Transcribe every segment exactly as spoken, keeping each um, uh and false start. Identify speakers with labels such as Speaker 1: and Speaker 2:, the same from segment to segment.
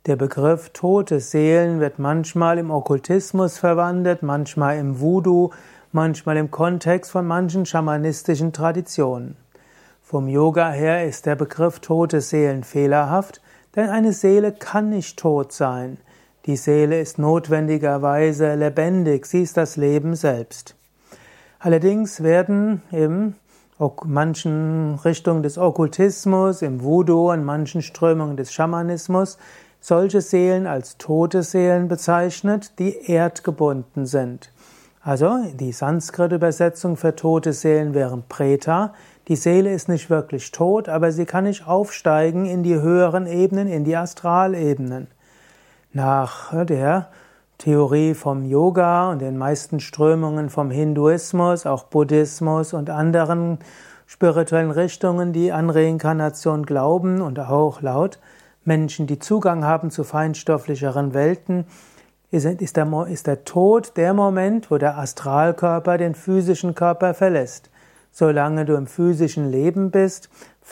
Speaker 1: Der Begriff tote Seelen wird manchmal im Okkultismus verwendet, manchmal im Voodoo, manchmal im Kontext von manchen schamanistischen Traditionen. Vom Yoga her ist der Begriff tote Seelen fehlerhaft, denn eine Seele kann nicht tot sein. Die Seele ist notwendigerweise lebendig, sie ist das Leben selbst. Allerdings werden in manchen Richtungen des Okkultismus, im Voodoo und manchen Strömungen des Schamanismus solche Seelen als tote Seelen bezeichnet, die erdgebunden sind. Also die Sanskrit-Übersetzung für tote Seelen wären Preta. Die Seele ist nicht wirklich tot, aber sie kann nicht aufsteigen in die höheren Ebenen, in die Astralebenen. Nach der Theorie vom Yoga und den meisten Strömungen vom Hinduismus, auch Buddhismus und anderen spirituellen Richtungen, die an Reinkarnation glauben und auch laut Menschen, die Zugang haben zu feinstofflicheren Welten, ist, ist, der, ist der Tod der Moment, wo der Astralkörper den physischen Körper verlässt. Solange du im physischen Leben bist,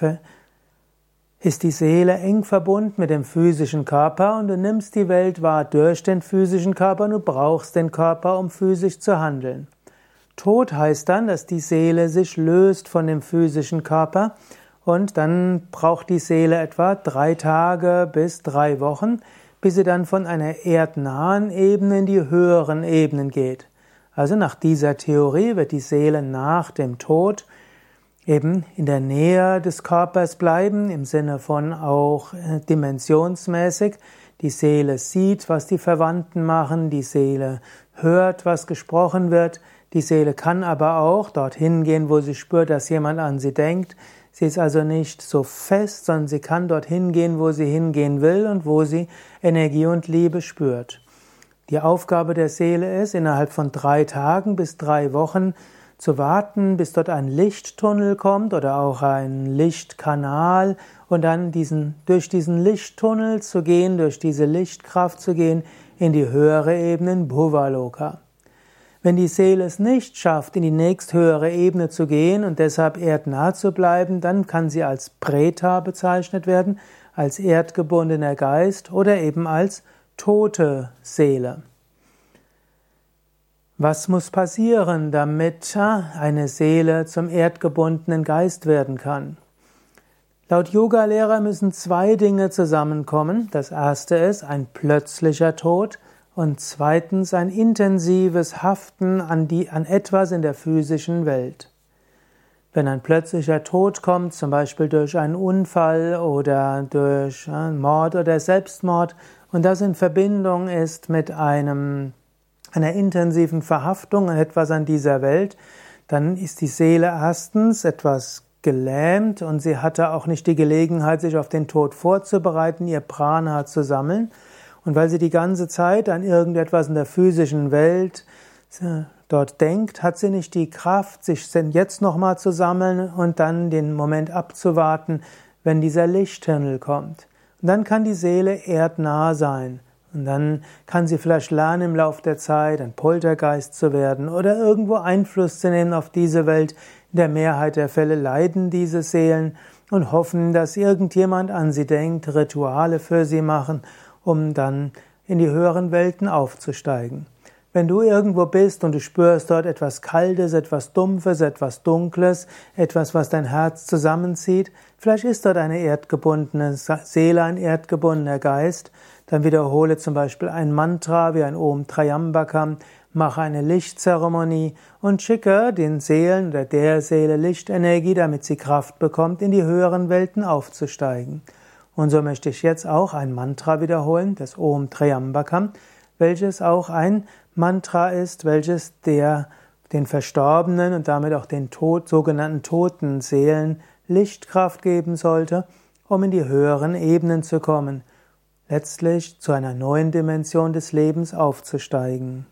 Speaker 1: ist die Seele eng verbunden mit dem physischen Körper und du nimmst die Welt wahr durch den physischen Körper und du brauchst den Körper, um physisch zu handeln. Tod heißt dann, dass die Seele sich löst von dem physischen Körper und dann braucht die Seele etwa drei Tage bis drei Wochen, bis sie dann von einer erdnahen Ebene in die höheren Ebenen geht. Also nach dieser Theorie wird die Seele nach dem Tod eben in der Nähe des Körpers bleiben, im Sinne von auch dimensionsmäßig. Die Seele sieht, was die Verwandten machen, die Seele hört, was gesprochen wird, die Seele kann aber auch dorthin gehen, wo sie spürt, dass jemand an sie denkt. Sie ist also nicht so fest, sondern sie kann dorthin gehen, wo sie hingehen will und wo sie Energie und Liebe spürt. Die Aufgabe der Seele ist, innerhalb von drei Tagen bis drei Wochen zu warten, bis dort ein Lichttunnel kommt oder auch ein Lichtkanal und dann diesen, durch diesen Lichttunnel zu gehen, durch diese Lichtkraft zu gehen in die höhere Ebene, Bhuvaloka. Wenn die Seele es nicht schafft, in die nächsthöhere Ebene zu gehen und deshalb erdnah zu bleiben, dann kann sie als Preta bezeichnet werden, als erdgebundener Geist oder eben als tote Seele. Was muss passieren, damit eine Seele zum erdgebundenen Geist werden kann? Laut Yoga-Lehrer müssen zwei Dinge zusammenkommen. Das erste ist ein plötzlicher Tod und zweitens ein intensives Haften an, die, an etwas in der physischen Welt. Wenn ein plötzlicher Tod kommt, zum Beispiel durch einen Unfall oder durch Mord oder Selbstmord, und das in Verbindung ist mit einem, einer intensiven Verhaftung an etwas an dieser Welt, dann ist die Seele erstens etwas gelähmt und sie hatte auch nicht die Gelegenheit, sich auf den Tod vorzubereiten, ihr Prana zu sammeln. Und weil sie die ganze Zeit an irgendetwas in der physischen Welt dort denkt, hat sie nicht die Kraft, sich jetzt nochmal zu sammeln und dann den Moment abzuwarten, wenn dieser Lichttunnel kommt. Und dann kann die Seele erdnah sein. Und dann kann sie vielleicht lernen im Laufe der Zeit, ein Poltergeist zu werden oder irgendwo Einfluss zu nehmen auf diese Welt. In der Mehrheit der Fälle leiden diese Seelen und hoffen, dass irgendjemand an sie denkt, Rituale für sie machen, um dann in die höheren Welten aufzusteigen. Wenn du irgendwo bist und du spürst dort etwas Kaltes, etwas Dumpfes, etwas Dunkles, etwas, was dein Herz zusammenzieht, vielleicht ist dort eine erdgebundene Seele, ein erdgebundener Geist, dann wiederhole zum Beispiel ein Mantra wie ein Om Trayambakam, mache eine Lichtzeremonie und schicke den Seelen oder der Seele Lichtenergie, damit sie Kraft bekommt, in die höheren Welten aufzusteigen. Und so möchte ich jetzt auch ein Mantra wiederholen, das Om Trayambakam, welches auch ein Mantra ist, welches der, den Verstorbenen und damit auch den Tod, sogenannten toten Seelen Lichtkraft geben sollte, um in die höheren Ebenen zu kommen, letztlich zu einer neuen Dimension des Lebens aufzusteigen.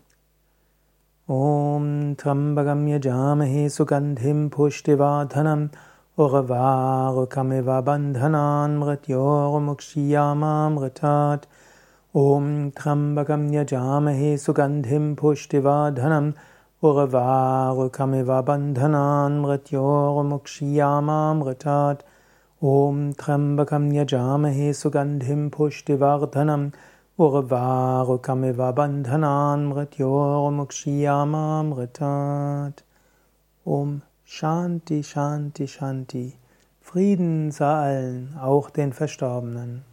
Speaker 1: Om Trambakam yajamahe sugandhim pushtivardhanam Urvarukamiva bandhanan mrityurmukshiyamamritat. Om Trambakam yajamahe sugandhim pushtivardhanam Urvarukamiva bandhanan mrityurmukshiyamamritat. Om Trambakam Yajamahe Sugandhim Pushtivardhanam Urvarukamiva Bandhanan Mrityormukshiyamamritat. Om Shanti Shanti Shanti. Frieden sei allen, auch den Verstorbenen.